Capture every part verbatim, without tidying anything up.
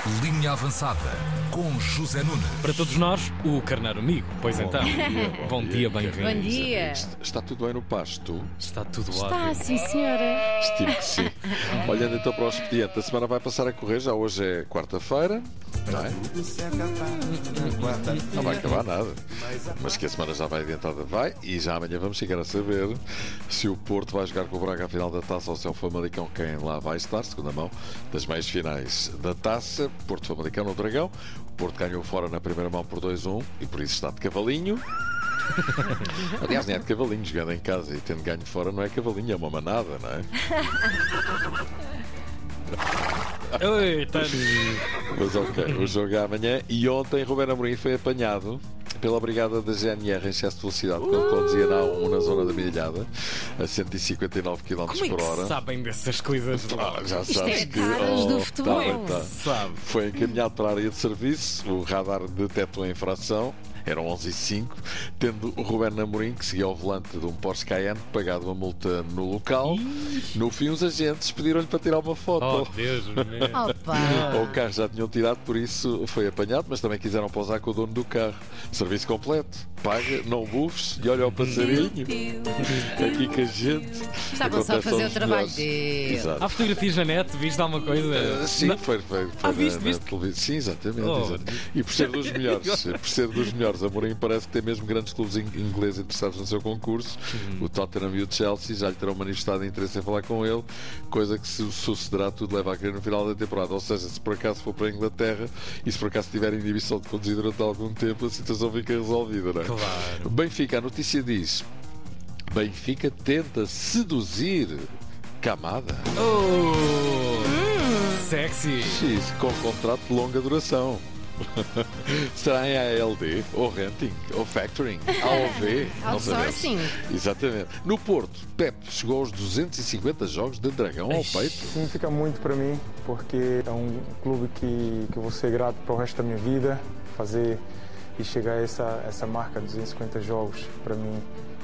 Linha Avançada com José Nunes. Para todos nós, o carneiro amigo. Pois Bom então. dia. Bom dia, bem-vindo. Bom dia. Está tudo bem no pasto? Está tudo Está, ótimo. sim, senhora. Estimo que sim. Olhando então para o expediente, a semana vai passar a correr, já hoje é quarta-feira, não é? Não vai acabar nada. Mas que a semana já vai adiantada, vai. E já amanhã vamos chegar a saber se o Porto vai jogar com o Braga à final da Taça ou se é o Famalicão quem lá vai estar, segunda mão, das meias finais da Taça. Porto-Famalicão no Dragão. O Porto ganhou fora na primeira mão por dois a um e por isso está de cavalinho. Aliás, nem é de cavalinho, jogando em casa e tendo ganho fora não é cavalinho, é uma manada, não é? Eita. Mas ok, o jogo é amanhã. E ontem Ruben Amorim foi apanhado pela brigada da G N R em excesso de velocidade, quando uh! conduzia na A um na zona da Milhada a cento e cinquenta e nove quilómetros Como é por hora. que sabem dessas coisas? Ah, já Isto sabes é que caras do oh, futebol. tá bem, tá. Sabe? Foi encaminhado para a área de serviço. O radar detectou a infração. Eram onze e cinco, tendo o Ruben Amorim, que seguia ao volante de um Porsche Cayenne, pagado uma multa no local. Ih. No fim, os agentes pediram-lhe para tirar uma foto. Oh, Deus meu. Opa! O carro já tinham tirado, por isso foi apanhado, mas também quiseram pousar com o dono do carro. Serviço completo, paga, não bufes e olha ao passarinho. Aqui com a gente. Estavam só a Acontece fazer o aos trabalho melhores. dele. Exato. Há fotografias na net, viste alguma coisa? Uh, sim, Não. foi, foi, foi Ah, na, viste, na viste? televisão. Sim, exatamente, Oh. exato. E por ser dos melhores, por ser dos melhores, Amorim parece que tem mesmo grandes clubes in- ingleses interessados no seu concurso. Uhum. O Tottenham e o Chelsea já lhe terão manifestado interesse em falar com ele, coisa que se sucederá, tudo leva a crer no final da temporada. Ou seja, se por acaso for para a Inglaterra e se por acaso tiver inibição de conduzir durante algum tempo, a situação fica resolvida, não é? Claro. Benfica, a notícia diz: Benfica tenta seduzir Camada. Oh! Sexy. X, com contrato de longa duração. Será em A L D, ou renting, ou factoring, A O V, não sabemos. Outsourcing. Exatamente. No Porto, Pep chegou aos duzentos e cinquenta jogos de Dragão ao peito. Significa muito para mim, porque é um clube que, que eu vou ser grato para o resto da minha vida. Fazer e chegar a essa, essa marca de duzentos e cinquenta jogos, para mim,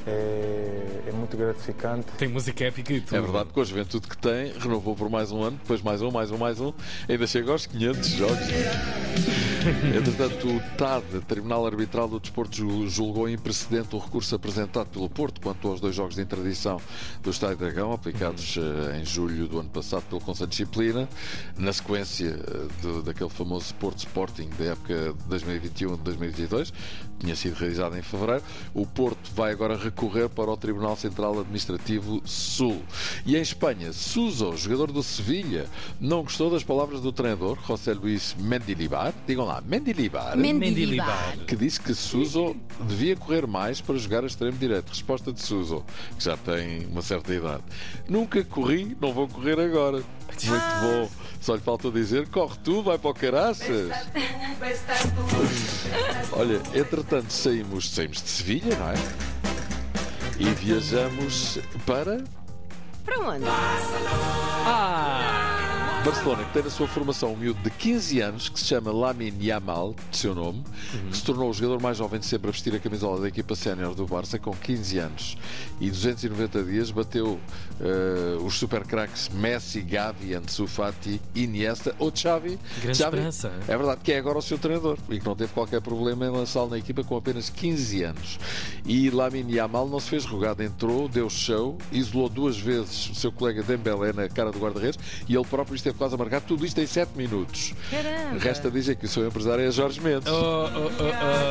é, é muito gratificante. Tem música épica e tudo. É verdade, com a juventude que tem, renovou por mais um ano, depois mais um, mais um, mais um, ainda chega aos quinhentos jogos. Entretanto, o T A D, Tribunal Arbitral do Desporto, julgou imprecedente o recurso apresentado pelo Porto quanto aos dois jogos de interdição do Estádio Dragão, aplicados uh, em julho do ano passado pelo Conselho de Disciplina, na sequência uh, de, daquele famoso Porto Sporting da época de dois mil e vinte e um a dois mil e vinte e dois, tinha sido realizado em fevereiro. O Porto vai agora recorrer para o Tribunal Central Administrativo Sul. E em Espanha, Suso, jogador do Sevilha, não gostou das palavras do treinador, José Luís Mendilibar, digam lá, Mendilibar, Mendilibar. que disse que Suso devia correr mais para jogar a extremo direito. Resposta de Suso, que já tem uma certa idade: nunca corri, não vou correr agora. Muito bom. Só lhe faltou dizer: corre tu, vai para o caraças. Olha, entretanto saímos, saímos de Sevilha, não é? E viajamos para Para onde? Ah! Barcelona, que tem na sua formação um miúdo de quinze anos que se chama Lamine Yamal, de seu nome, Uhum. que se tornou o jogador mais jovem de sempre a vestir a camisola da equipa sénior do Barça com quinze anos. E duzentos e noventa dias bateu uh, os super craques Messi, Gavi, Ansu Fati, Iniesta ou Xavi. Grande Xavi, esperança. é verdade, que é agora o seu treinador e que não teve qualquer problema em lançá-lo na equipa com apenas quinze anos. E Lamine Yamal não se fez rogado, entrou, deu show, isolou duas vezes o seu colega Dembélé na cara do guarda-redes e ele próprio esteve quase a marcar tudo isto em sete minutos. Caramba. Resta dizer que o seu empresário é Jorge Mendes. Oh, oh, oh,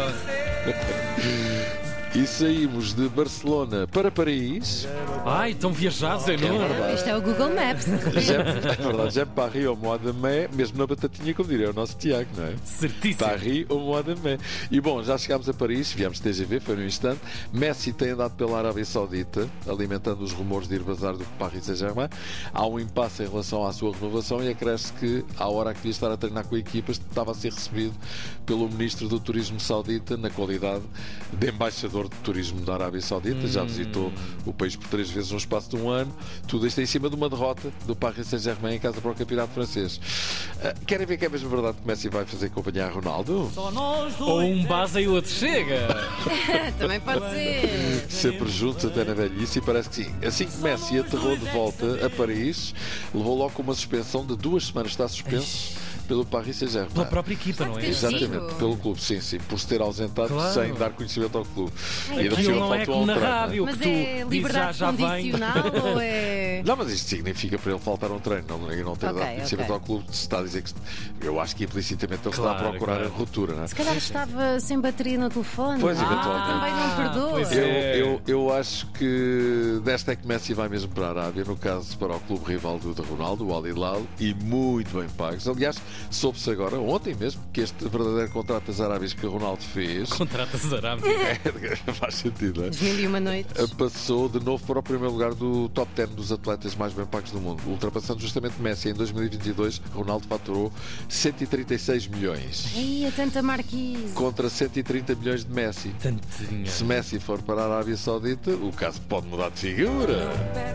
E saímos de Barcelona para Paris. oh. Ai, estão viajados, é não? verdade. Isto é o Google Maps. Já, é verdade, já Paris ou Mois de Mai, mesmo na batatinha, como diria o nosso Tiago, não é? Certíssimo. Paris ou Mois de Mai. E bom, já chegámos a Paris, viemos de T G V, foi no instante. Messi tem andado pela Arábia Saudita, alimentando os rumores de ir bazar do Paris Saint-Germain. Há um impasse em relação à sua renovação e acresce que, à hora que devia estar a treinar com a equipa, estava a ser recebido pelo Ministro do Turismo Saudita, na qualidade de embaixador de turismo da Arábia Saudita. Hum. Já visitou o país por três vezes no espaço de um ano. Tudo isto em cima de uma derrota do Paris Saint-Germain em casa para o campeonato francês. Uh, querem ver que é mesmo verdade que Messi vai fazer companhia a Ronaldo? Ou um base e o outro chega. Também pode ser. Sempre juntos até na velhice, e parece que sim. Assim que Messi aterrou de volta a Paris, levou logo com uma suspensão de duas semanas. Está suspenso pelo Paris Saint-Germain. Pela própria equipa, não é? Exatamente. Exatamente, pelo clube, sim, sim, por se ter ausentado Claro. sem dar conhecimento ao clube. Ai, E ainda por Aquilo cima não é faltou como um na treino, não é? rádio, Mas que tu é dizes já, liberdade já vem. condicional ou é. Não, mas isto significa para ele faltar um treino, não, e não ter Ok, dado conhecimento ok. ao clube. Se está a dizer que. Eu acho que implicitamente ele está Claro, a procurar claro. a ruptura, não é? Se calhar estava sem bateria no telefone. Pois, Ah, eventualmente. também não perdoa. pois Eu, é. eu, eu acho que desta é que Messi vai mesmo para a Arábia, no caso para o clube rival do de Ronaldo, o Al Hilal, e muito bem pagos. Aliás, soube-se agora, ontem mesmo, que este verdadeiro contrato das Arábias que o Ronaldo fez Contratas Arábia. faz sentido, não é? As mil e uma noites. Passou de novo para o primeiro lugar do top dez dos atletas mais bem pagos do mundo, ultrapassando justamente Messi. Em dois mil e vinte e dois, Ronaldo faturou cento e trinta e seis milhões Ai, é tanta marquise. contra cento e trinta milhões de Messi. Tanto dinheiro. Se Messi for para a Arábia Saudita, o caso pode mudar de figura.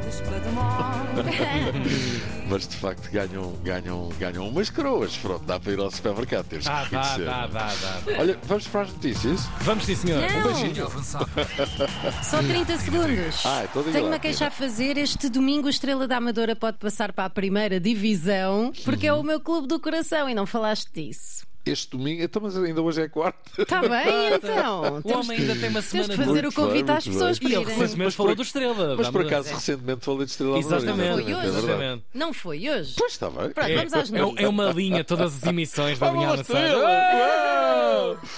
Mas de facto ganham, ganham, ganham umas coroas. Pronto, dá para ir ao supermercado, temos que Ah, dá, reconhecer. dá, dá, dá. Olha, vamos para as notícias. Vamos sim, senhor. Não. beijinho. Avançada. Só trinta segundos. Ah, então diga Tenho lá, uma queixa a Pina. fazer. Este domingo o Estrela da Amadora pode passar para a primeira divisão porque é o meu clube do coração e não falaste disso. Este domingo, então, mas ainda hoje é quarta. Está bem, então. O Temos, homem ainda tem uma temos semana de de fazer Muito o convite bem, às muito pessoas bem. para E ele irem. recentemente falou do Estrela. Mas por Dá-me- acaso recentemente falei de Estrela Amadora, Exatamente. Foi hoje? é verdade. Exatamente. Não foi hoje? Pois está bem. Pronto, É, vamos às é, notícias. é uma linha, todas as emissões da linha Vamos, avançada. Estrela! Uau!